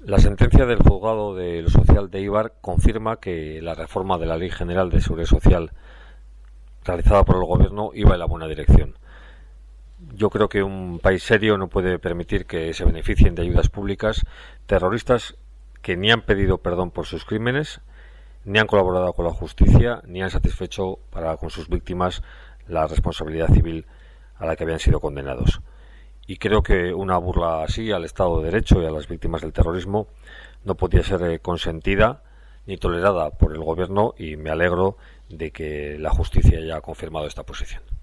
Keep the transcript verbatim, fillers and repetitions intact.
La sentencia del Juzgado de lo Social de Eibar confirma que la reforma de la Ley General de Seguridad Social realizada por el Gobierno iba en la buena dirección. Yo creo que un país serio no puede permitir que se beneficien de ayudas públicas terroristas que ni han pedido perdón por sus crímenes, ni han colaborado con la justicia, ni han satisfecho para con sus víctimas la responsabilidad civil a la que habían sido condenados. Y creo que una burla así al Estado de Derecho y a las víctimas del terrorismo no podía ser eh, consentida ni tolerada por el Gobierno, y me alegro de que la justicia haya confirmado esta posición.